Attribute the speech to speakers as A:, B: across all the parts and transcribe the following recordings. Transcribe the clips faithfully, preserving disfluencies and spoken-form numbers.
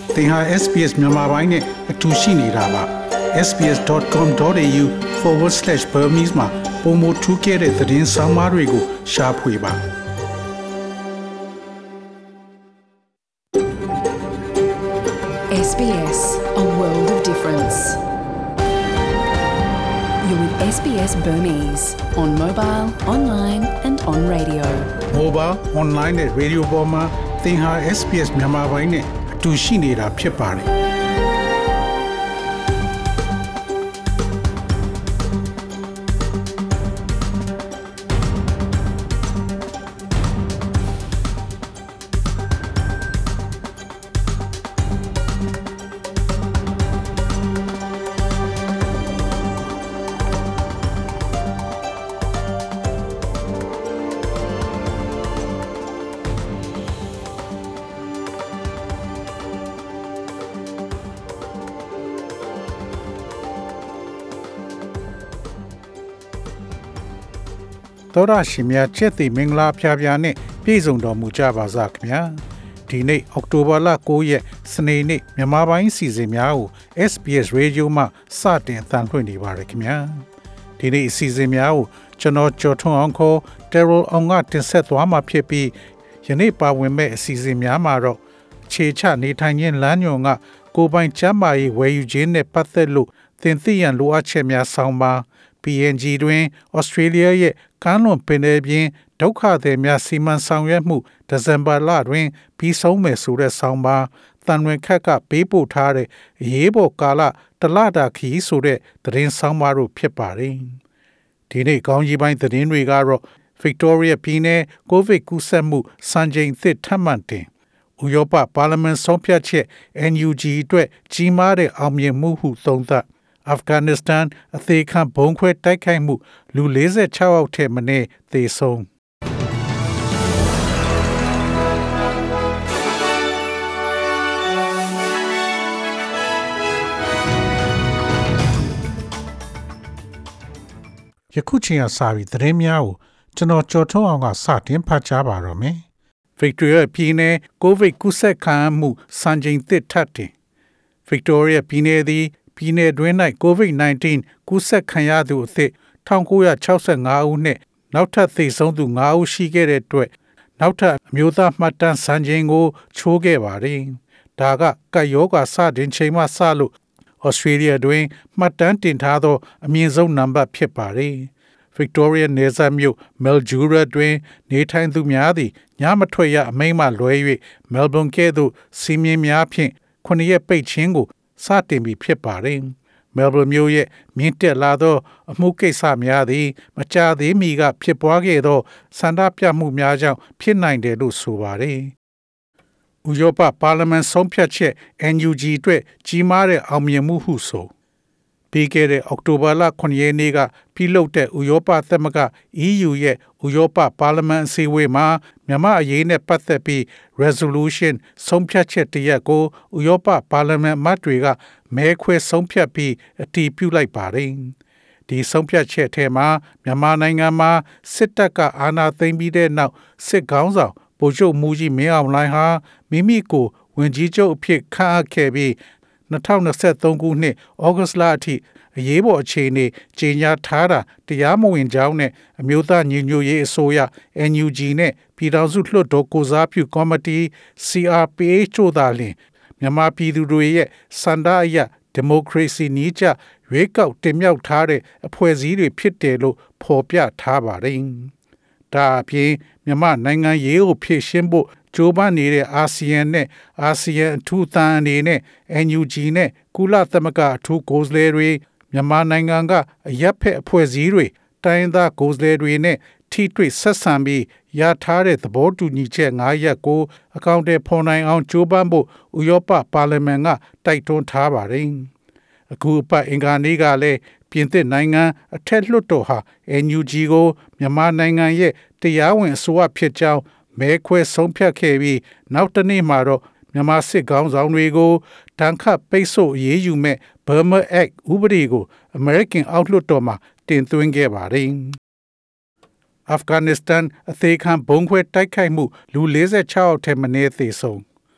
A: သင်ဟာ S B S မြန်မာပိုင်းနဲ့အတူရှိနေတာပါ s b s dot com dot a u forward slash burmese မှာပုံမထူးခဲ့တဲ့သတင်းစာမားတွေကိုရှားဖွေပါ
B: S B S, a world of difference. You're with S B S Burmese on mobile, online and on radio.
A: Mobile, online နဲ့ radio ပေါ်မှာသင်ဟာ S B S မြန်မာပိုင်းနဲ့အတူရှိနေတာဖြစ်ပါတယ်သောရရှိမြတ်ချက်တိမင်္ဂလာဖျားဖျားနဲ့ပြည်စုံတော်မူကြပါစားခင်ဗျာဒီနေ့အောက်တိုဘာလ၉ရက်စနေနေ့မြန်မာပိုင်းစီစဉ်များကို S B S Radio မှစတင်အသံလွှင့်နေပါရခင်ဗျာဒီနေ့အစီအစဉ်များကိုကျွန်တော်ကျော်ထွန်းအောင်ခေါ် Terrell အောင်ကတင်ဆက်သွားမှာဖြစ်ပြီးယနေ့ပါဝင်မဲ့အစီအစဉ်များမှာတော့ခြေချနေထိုင်ခြင်းလမ်းညွန်ကကိုယ်ပိုင်ကျမ်းမာရေးဝယ်ယူခြင်းနဲ့ပတ်သက်လို့သင်သိရန်လိုအပ်ချက်များဆောင်ပါP N G တွင် Australia ရဲ့ကမ်းလွန်ပင်လယ်ပြင်ဒုက္ခသည်များစီမံဆောင်ရွက်မှုဒီဇင်ဘာလတွင်ပြီးဆုံးမယ်ဆိုတဲ့ဆောင်းပါးတန်ဝင်ခက်ကပေးပို့ထားတဲ့အရေးပေါ်ကာလတလတာခီးဆိုတဲ့သတင်းဆောင်းပါးတို့ဖြစ်ပါတယ်။ဒီနေ့ကောင်းကြီးပိုင်းသတင်းတွေကတော့ Victoria ပြည်နယ်ကိုဗစ်ကူးစက်မှုစံချိန်သစ်ထပ်မံတင်ဥရောပပါလီမန်ဆုံးဖြတ်ချက် N U G အတွက်ကြီးမားတဲ့အောင်မြင်မှုဟုသုံးသပ်Afghanistan အသေးခံဘုံခွဲတိုက်ခိုက်မှုလူ၄၆ယောက်ထက်မနည်းသေဆုံးယခုချိန်အစားပြီးသတင်းများကိုကျွန်တော်ကြော်ထုံးအောင်ကစတင်ဖတ်ကြားပါတော့မယ်။ Victoria ပြည်နယ်ကိုဗစ်ကူးစက်ခံမှုစံချိန်သစ်ထပ်တင် Victoria ပြည်နယ်သည်ပြည်내တွင်၌ကိုဗစ်-၁၉ ကူးစက်ခံရသူအသစ်၁၉၆၅ဦးနှင့်နောက်ထပ်သေဆုံးသူ၅ဦးရှိခဲ့တဲ့အတွက်နောက်ထပ်အမျိုးသားမှတ်တမ်းစံချိန်ကိုချိုးခဲ့ပါသည်။ဒါကကပ်ရောဂါစတင်ချိန်မှစလို့ Australia တွင်မှတ်တမ်းတင်ထားသောအမြင့်ဆုံးနံပါတ်ဖြစ်ပါသည်။ Victoria နယ်စပ်မြို့ Mildura တွင်နေထိုင်သူများသည်ညမထွက်ရအမိန့်မှလွဲ၍ Melbourne ကဲ့သို့စီမင်းများဖြင့်ခုနှစ်ရက်ပိတ်ခြင်းကိုစတင်ပြီးဖြစ်ပါတယ်။ Melbourne မြို့ရဲ့မြင့်တက်လာသောအမှုကိစ္စများသည်မကြာသေးမီကဖြစ်ပွားခဲ့သောဆန္ဒပြမှုများကြောင့်ဖြစ်နိုင်တယ်လို့ဆိုပါတယ်။ဥရောပပါလီမန်ဆုံးဖြတ်ချက် N U G အတွက်ကြီးမားတဲ့အောင်မြင်မှုဟုဆိုပြီးခဲ့တဲ့အောက်တိုဘာလခုနှစ်ရက်နေ့ကပြုလုပ်တဲ့ဥရောပသမဂ္ဂ E U ရဲ့ဥရောပပါလီမန်အစည်းအဝေးမှာမြန်မာအရေးနဲ့ပတ်သက်ပြီး resolution ဆုံးဖြတ်ချက်တရက်ကိုဥရောပပါလီမန်အမတ်တွေကမဲခွဲဆုံးဖြတ်ပြီးအတည်ပြုလိုက်ပါတယ်။ဒီဆုံးဖြတ်ချက်ထဲမှာမြန်မာနိုင်ငံမှာစစ်တပ်ကအာဏာသိမ်းပြီးတဲ့နောက်စစ်ခေါင်းဆောင်ဗိုလ်ချုပ်မှူးကြီးမင်းအောင်လှိုင်ဟာမိမိကိုဝန်ကြီးချုပ်အဖြစ်ခန့်အပ်ခဲ့ပြီး၂၀၂၃ခုနှစ်ဩဂုတ်လအထိအရေးပေါ်အခြေအနေကြေညာထားတာတရားမဝင်ကြောင်းနဲ့အမျိုးသားညီညွတ်ရေးအစိုးရ N U G နဲ့ပြည်ထောင်စုလွှတ်တော်ကိုစားပြုကော်မတီ C R P H တို့သာလျှင်မြန်မာပြည်သူတွေရဲ့စန္ဒအရဒီမိုကရေစီနည်းကျရွေးကောက်တင်မြှောက်ထားတဲ့အဖွဲ့အစည်းတွေဖြစ်တယ်လို့ဖော်ပြထားပါတယ်။ဒါအပြင်မြန်မာနိုင်ငံရေးကိုဖြည့်ရှင်းဖို့ကြိုးပမ်းနေတဲ့အာဆီယံနဲ့အာဆီယံအထူးသံအနေနဲ့ N U G နဲ့ကုလသမဂ္ဂအထူးကိုယ်စားလှယ်တွေမြန်မာနိုင်ငံကအရပ်ဖက်အဖွဲ့အစည်းတွေတိုင်းသားကိုယ်စားလှယ်တွေနဲ့ထိတွေ့ဆက်ဆံပြီးရထားတဲ့သဘောတူညီချက်၅ရပ်ကိုအကောင့်တွေဖော်နိုင်အောင်ကြိုးပမ်းဖို့ဥရောပပါလီမန်ကတိုက်တွန်းထားပါတယ်။အခုအပတ်အင်္ဂါနေ့ကလည်းပြင်သစ်နိုင်ငံအထက်လွှတ်တော်ဟာ N U G ကိုမြန်မာနိုင်ငံရဲ့တရားဝင်အစိုးရဖြစ်ကြောင်းမဲခွဲဆုံးဖြတ်ခဲ့ပြီးနောက်တနေ့မှာတော့မြန်မာစစ်ခေါင်းဆောင်တွေကိုတန်ခတ်ပိတ်ဆို့အရေးယူမဲ့ Burma Act ဥပဒေကို American အောက်လွှတ်တော်မှာတင်သွင်းခဲ့ပါတယ်။ Afghanistan အသေးခံဘုံခွဲတိုက်ခိုက်မှုလူ၄၆ယောက်ထက်မနည်းသေဆုံး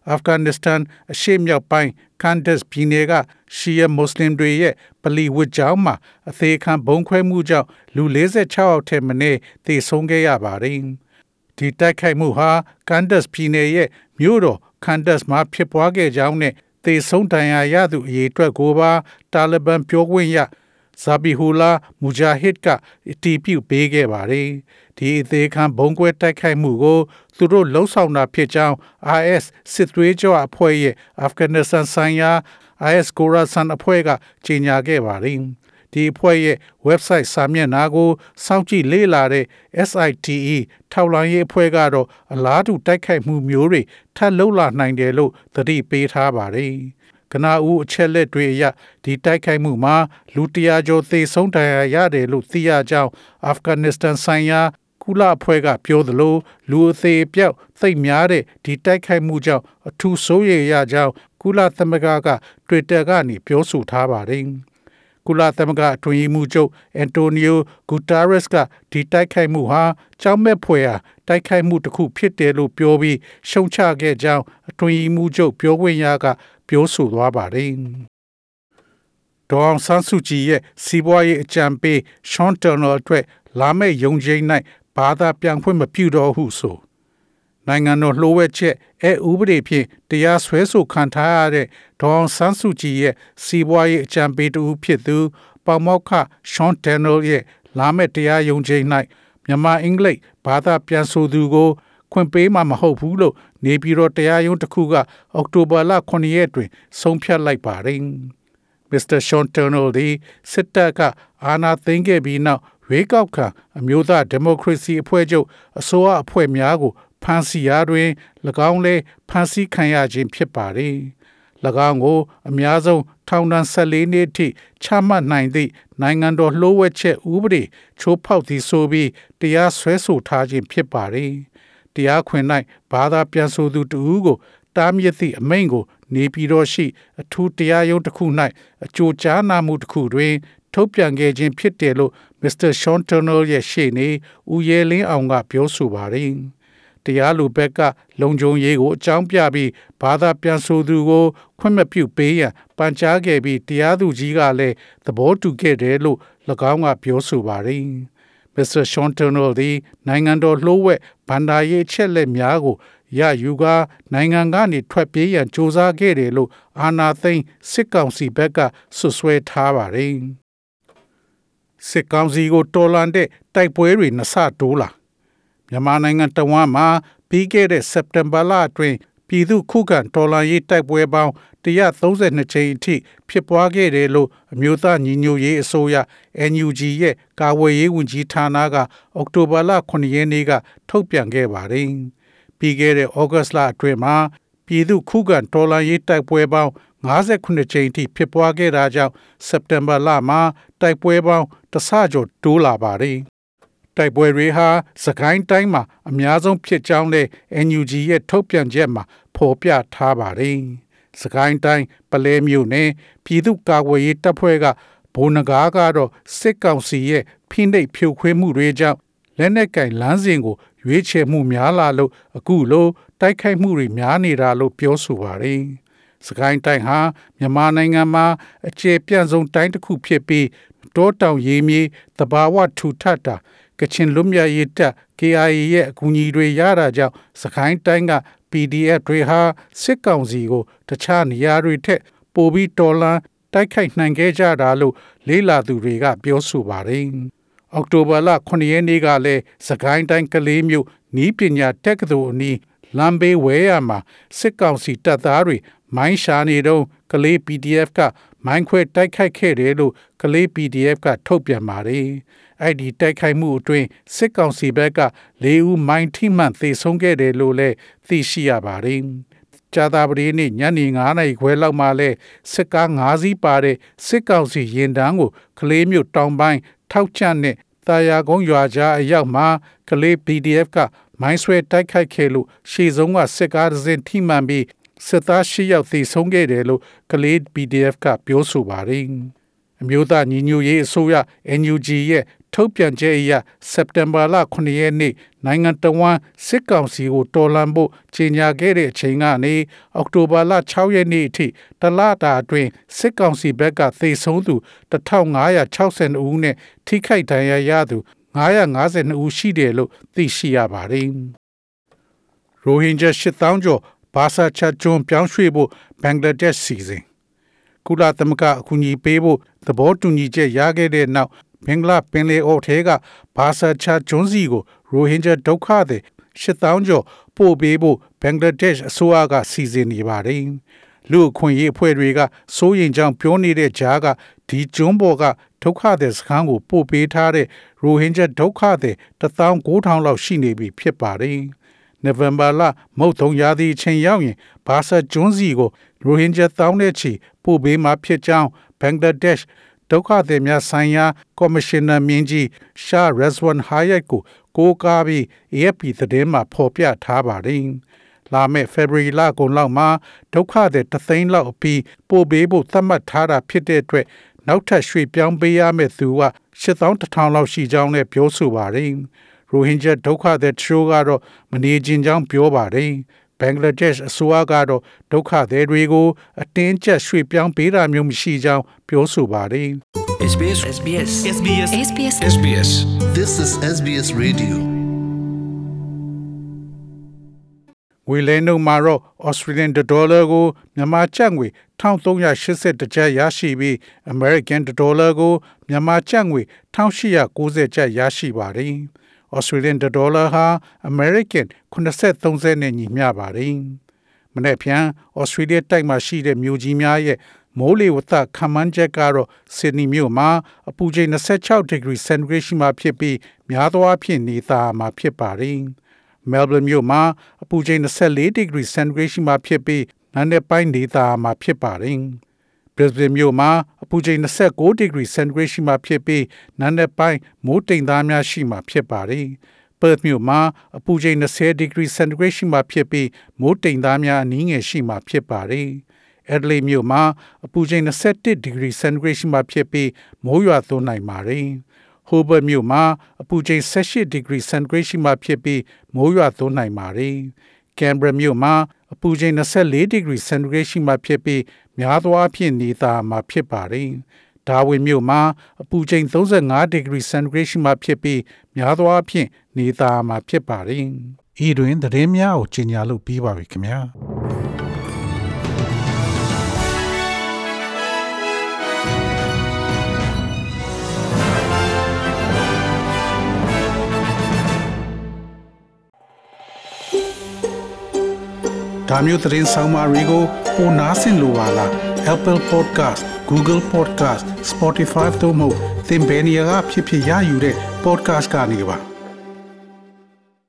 A: အာဖဂန်နစ္စတန်အရှေ့မြောက်ပိုင်းကန်ဒက်စ်ပြည်နယ်ကရှီယာမွတ်စလင်တွေရဲ့ပလီဝတ်ကျောင်းမှာအသေးခံဘုံခွဲမှုကြောင့်လူ၄၆ယောက်ထက်မနည်းသေဆုံးခဲ့ရပါတယ်။ဒီတိုက်ခိုက်မှုဟာကန်ဒက်စ်ပြည်နယ်ရဲ့မြို့တော်ကန်ဒက်စ်မှာဖြစ်ပွားခဲ့ကြောင်းနဲ့သေဆုံးဒဏ်ရာရသူအရေအတွက်ကိုပါတာလီဘန်ပြောခွင့်ရဇာဘီဟူလာမူဂျာဟစ်ကအတည်ပြုပေးခဲ့ပါတယ်။ဒီအသေးခံဘုံကွဲတိုက်ခိုက်မှုကိုသူတို့လှုံ့ဆော်တာဖြစ်ကြောင်း အိုင် အက်စ် စစ်သွေးကြွအဖွဲ့ရဲ့အာဖဂန်နစ္စတန်ဆိုင်ရာ အိုင် အက်စ် Khorasan အဖွဲ့ကကြေညာခဲ့ပါတယ်။ဒီအဖွဲ့ရဲ့ website စာမျက်နှာကိုစောင့်ကြည့်လေ့လာတဲ့ အက်စ် အိုက် တီ အီ ထောက်လှမ်းရေးအဖွဲ့ကတော့အလားတူတိုက်ခိုက်မှုမျိုးတွေထပ်လုပ်လာနိုင်တယ်လို့သတိပေးထားပါတယ်။ကနဦးအချက်လက်တွေအရဒီတိုက်ခိုက်မှုမှာလူတရာကျော်သေဆုံးဒဏ်ရာရတယ်လို့သိရကြောင်းအာဖဂန်နစ္စတန်ဆိုင်ရာကုလအဖွဲ့ကပြောသလိုလူအသေးအပြောက်သိပ်များတဲ့ဒီတိုက်ခိုက်မှုကြောင့်အထူးစိုးရိမ်ရကြောင်းကုလသမဂ္ဂက Twitter ကနေပြောဆိုထားပါတယ်။ကုလသမဂ္ဂအတွင်းရေးမှူးချုပ်အန်တိုနီယိုဂူတာရက်စ်ကဒီတိုက်ခိုက်မှုဟာကြောက်မဲ့ဖွယ်ရာတိုက်ခိုက်မှုတစ်ခုဖြစ်တယ်လို့ပြောပြီးရှုံချခဲ့ကြောင်းအတွင်းရေးမှူးချုပ်ပြောခွင့်ရကပြောဆိုသွားပါတယ်။ဒေါအောင်ဆန်းစုကြည်ရဲ့စီးပွားရေးအကြံပေးရှွန်တာနယ်အတွက်လာမယ့်ရုံးချိန်၌ဘာသာပြန်ခွင့်မပြုတော့ဟုဆိုနိုင်ငံတော်လှိုးဝှက်ချက်အဲဥပဒေဖြင့်တရားစွဲဆိုခံထားရတဲ့ဒေါအောင်ဆန်းစုကြည်ရဲ့စီးပွားရေးအကြံပေးတူဖြစ်သူပေါမောက္ခရှွန်တာနယ်ရဲ့လာမယ့်တရားရုံးချိန်၌မြန်မာအင်္ဂလိပ်ဘာသာပြန်ဆိုသူကိုခွင့်ပေးမှာမဟုတ်ဘူးလို့နေပြည်တော်တရားရုံးတစ်ခုကအောက်တိုဘာလခုနှစ်ရက်တွင်ဆုံးဖြတ်လိုက်ပါတယ်။ မစ္စတာရှွန်တာနယ်ဒီစစ်တပ်ကအာဏာသိမ်းခဲ့ပြီးနောက်ရွေးကောက်ခံအမျိုးသားဒီမိုကရေစီအဖွဲ့ချုပ်အစိုးရအဖွဲ့များကိုဖမ်းဆီးရာတွင်၎င်းလည်းဖမ်းဆီးခံရခြင်းဖြစ်ပါတယ်။၎င်းကိုအများဆုံးထောင်ဒဏ်၁၄နှစ်ထိချမှတ်နိုင်သည့်နိုင်ငံတော်လှိုးဝှက်ချက်ဥပဒေချိုးဖောက်သည်ဆိုပြီးတရားစွဲဆိုထားခြင်းဖြစ်ပါတယ်။တရားခွင်၌ဘာသာပြန်ဆိုသူတဦးကိုတားမြစ်သည့်အမိန့်ကိုနေပြည်တော်ရှိအထူးတရားရုံးတစ်ခု၌အကြိုကြားနာမှုတစ်ခုတွင်ထုတ်ပြန်ခဲ့ခြင်းဖြစ်တယ်လို့မစ္စတာရှွန်တာနယ်ရဲ့ရှေ့နေဦးရဲလင်းအောင်ကပြောဆိုပါတယ်။တရားလူဘက်ကလုံခြုံရေးကိုအကြောင်းပြပြီးဘာသာပြန်ဆိုသူကိုခွင့်မပြုပေးရန်ပန်ကြားခဲ့ပြီးတရားသူကြီးကလည်းသဘောတူခဲ့တယ်လို့၎င်းကပြောဆိုပါတယ်။မစ္စတာရှွန်တာနယ်သည်နိုင်ငံတော်လှိုးဝှက်ဗန္ဒာရေးချက်လက်များကိုရယူကာနိုင်ငံကနေထွက်ပြေးရန်စ조사ခဲ့တယ်လို့အာဏာသိမ်းစစ်ကောင်စီဘက်ကဆွဆွဲထားပါတယ်။စစ်ကောင်စီကိုတော်လှန်တဲ့တိုက်ပွဲတွေနှစ်ဆတိုးလာမြန်မာနိုင်ငံတဝန်းမှာပြီးခဲ့တဲ့စက်တင်ဘာလအတွင်းပြည်သူ့ခုခံတော်လှန်ရေးတိုက်ပွဲပေါင်း၁၃၂ကြိမ်အထိဖြစ်ပွားခဲ့တယ်လို့အမျိုးသားညီညွတ်ရေးအစိုးရ အန် ယူ ဂျီ ရဲ့ကာကွယ်ရေးဝန်ကြီးဌာနကအောက်တိုဘာလခုနှစ်ရက်နေ့ကထုတ်ပြန်ခဲ့ပါတယ်။ပြီးခဲ့တဲ့ဩဂတ်လအတွင်းမှာပြည်သူ့ခုခံတော်လှန်ရေးတိုက်ပွဲပေါင်း၅၉ကြိမ်အထိဖြစ်ပွားခဲ့တာကြောင့်စက်တင်ဘာလမှာတိုက်ပွဲပေါင်းတစ်ဆကျော်တိုးလာပါတယ်။တိုက်ပွဲတွေဟာစကိုင်းတိုင်းမှာအများဆုံးဖြစ်ကြောင်းနဲ့ အန် ယူ ဂျီ ရဲ့ထုတ်ပြန်ချက်မှာဖော်ပြထားပါတယ်။စကိုင်းတိုင်းပလဲမြို့နယ်ပြည်သူ့ကာကွယ်ရေးတပ်ဖွဲ့ကဘုံနဂါးကတော့စစ်ကောင်စီရဲ့ဖိနှိပ်ဖြိုခွင်းမှုတွေကြောင့်လက်နက်ကင်လမ်းစဉ်ကိုရွေးချယ်မှုများလာလို့အခုလိုတိုက်ခိုက်မှုတွေများနေတာလို့ပြောဆိုပါတယ်။စကိုင်းတိုင်းဟာမြန်မာနိုင်ငံမှာအခြေပြန့်ဆုံးတိုင်းတစ်ခုဖြစ်ပြီးတောတောင်ရေမြေသဘာဝထူထပ်တာကချင်လွတ်မြောက်ရေးတပ် ကေ အိုင် အေ ရဲ့အကူအညီတွေရတာကြောင့်စကိုင်းတိုင်းက ပီ ဒီ အက်ဖ် တွေဟာစစ်ကောင်စီကိုတခြားနေရာတွေထက်ပိုပြီးတော်လှန်တိုက်ခိုက်နိုင်ခဲ့ကြတာလို့လေးလာသူတွေကပြောဆိုပါတယ်။အောက်တိုဘာလခုနှစ်ရက်နေ့ကလည်းစကိုင်းတိုင်းကလေးမြို့နီးပညာတက္ကသိုလ်အနီးလမ်းဘေးဝဲရမှာစစ်ကောင်စီတပ်သားတွေမိုင်းရှာနေတော့ကလေး ပီ ဒီ အက်ဖ် ကမိုင်းခွဲတိုက်ခိုက်ခဲ့တယ်လို့ကလေး ပီ ဒီ အက်ဖ် ကထုတ်ပြန်ပါတယ်။အဲ့ဒီတိုက်ခိုက်မှုအတွင်းစစ်ကောင်စီဘက်က၄ဦးမိုင်းထိမှန်သေဆုံးခဲ့တယ်လို့လည်းသိရှိရပါတယ်။ကြာသပတေးနေ့ညနေ၅နာရီခွဲလောက်မှာလဲစစ်ကား၅စီးပါတဲ့စစ်ကောင်စီရင်တန်းကိုကလေးမြို့တောင်ပိုင်းထောက်ချနဲ့တာယာကုန်းရွာကြားအရောက်မှာကလေး ပီ ဒီ အက်ဖ် ကမိုင်းဆွဲတိုက်ခိုက်ခဲ့လို့ရှေ့ဆုံးကစစ်ကားတစ်စင်းထိမှန်ပြီးစစ်သား၈ယောက်သေဆုံးခဲ့တယ်လို့ကလေး ပီ ဒီ အက်ဖ် ကပြောဆိုပါတယ်။အမျိုးသားညီညွတ်ရေးအစိုးရ အန် ယူ ဂျီ ရဲ့ထုတ်ပြန်ချက်အရစက်တင်ဘာလခုနှစ်ရက်နေ့နိုင်ငံတော်ဝန်စစ်ကောင်စီကိုတော်လှန်ဖို့ကြေညာခဲ့တဲ့အချိန်ကနေအောက်တိုဘာလ၆ရက်နေ့အထိတလတာအတွင်းစစ်ကောင်စီဘက်ကသေဆုံးသူone thousand five hundred sixtyဦးနဲ့ထိခိုက်ဒဏ်ရာရသူfive hundred fiftyဦးရှိတယ်လို့သိရှိရပါတယ်။ရိုဟင်ဂျာeight thousandကျော်ဘာဆာချာကျွန်းပြောင်းရွှေ့ဖို့ဘင်္ဂလားဒေ့ရှ်စီစဉ်ကုလသမဂ္ဂအကူအညီပေးဖို့သဘောတူညီချက်ရခဲ့တဲ့နောက်ဘင်္ဂလားပင်လယ်အော်ထဲကဘာဆာချာကျွန်းစီကိုရိုဟင်ဂျာဒုက္ခသည်eight thousandကျော်ပို့ပေးဖို့ဘင်္ဂလားဒေ့ရှ်အစိုးရကစီစဉ်နေပါတယ်။လူအခွင့်အရေးအဖွဲ့တွေကစိုးရိမ်ကြောင်းပြောနေတဲ့ကြားကဒီကျွန်းပေါ်ကဒုက္ခသည်စခန်းကိုပို့ပေးထားတဲ့ရိုဟင်ဂျာဒုက္ခသည်one thousand nine hundredလောက်ရှိနေပြီဖြစ်ပါတယ်။နိုဝင်ဘာလမုတ်သုံးရာသီအချိန်ရောက်ရင်ဘာဆာကျွန်းစီကိုရိုဟင်ဂျာသောင်းနဲ့ချီပို့ပေးမှာဖြစ်ကြောင်းဘင်္ဂလားဒေ့ရှ်ဒုက္ခသည်များဆိုင်ရာကော်မရှင်နာမင်းကြီးရှာရက်ဇဝန်ဟာယတ်ကိုကိုးကားပြီး A F P သတင်းမှာဖော်ပြထားပါတယ်။လာမယ့် February လကုန်လောက်မှာဒုက္ခသည်တစ်သိန်းလောက်အပြီးပို့ပေးဖို့သတ်မှတ်ထားတာဖြစ်တဲ့အတွက်နောက်ထပ်ရွှေ့ပြောင်းပေးရမယ့်သူကeight thousand one hundredလောက်ရှိကြောင်းလည်းပြောဆိုပါတယ်။ရိုဟင်ဂျာဒုက္ခသည်ချို့ကတော့မနေခြင်းကြောင်းပြောပါတယ်။ဘင်္ဂလားဒေ့ရှ်အစိုးရကတော့ဒုက္ခသည်တွေကိုအတင်းကျပ်ရွှေ့ပြောင်းပေးတာမျိုးမရှိကြောင်းပြောဆိုပါတယ်။
C: S B S S B S
B: S B S S B S
C: S B S
D: This is S B S Radio
A: ငွေလဲနှုန်းမှာတော့ Australian dollar ကိုမြန်မာကျပ်ငွေone thousand three hundred eightyကျပ်ရရှိပြီး American dollar ကိုမြန်မာကျပ်ငွေone thousand eight hundred ninetyကျပ်ရရှိပါတယ်။ Australian dollar ဟာ American seventy-threeကျပ်နဲ့ညီမျှပါတယ်။မနေ့ဖြန် Australia တိုက်မှာရှိတဲ့မြို့ကြီးများရဲ့မိုးလေဝသခန့်မှန်းချက်ကတော့ Sydney မြို့မှာအပူချိန်twenty-six degree centigrade ရှိမှဖြစ်ပြီးများသောအားဖြင့်နေသားမှာဖြစ်ပါတယ်။ Melbourne မြို့မှာအပူချိန်twenty-four degree centigrade ရှိမှဖြစ်ပြီးနံနက်ပိုင်းနေသားမှာဖြစ်ပါတယ်။ Brisbane မြို့မှာအပူချိန်twenty-nine degree centigrade ရှိမှဖြစ်ပြီးနံနက်ပိုင်းမိုးတိမ်သားများရှိမှဖြစ်ပါတယ်။ Perth မြို့မှာအပူချိန်twenty degree centigrade ရှိမှဖြစ်ပြီးမိုးတိမ်သားများအနည်းငယ်ရှိမှဖြစ်ပါတယ်။ Adelaide မြို့မှာအပူချိန်twenty-one degree centigrade ရှိမှဖြစ်ပြီးမိုးရွာသွန်းနိုင်ပါတယ်။ Hobart မြို့မှာအပူချိန်eighteen degree centigrade ရှိမှဖြစ်ပြီးမိုးရွာသွန်းနိုင်ပါတယ်။ Canberra မြို့မှာအပူချိန်twenty-four degree centigrade ရှိမှဖြစ်ပြီးများသောအားဖြင့်နေသားမှာဖြစ်ပါတယ်။ Darwin မြို့မှာအပူချိန်thirty-five degree centigrade ရှိမှဖြစ်ပြီးများသောအားဖြင့်နေသားမှာဖြစ်ပါတယ်။ဤတွင်သတင်းများကိုကြီးညာလို့ပြီးပါပြီခင်ဗျာ။ဒါမျိုးသတင်းဆောင်မတွေကိုပိုနားဆင်လိုပါလား Apple Podcast Google Podcast Spotify တို့မှာသင်ပင်ရာဖြစ်ဖြစ်ရယူတဲ့ podcast ကနေပါ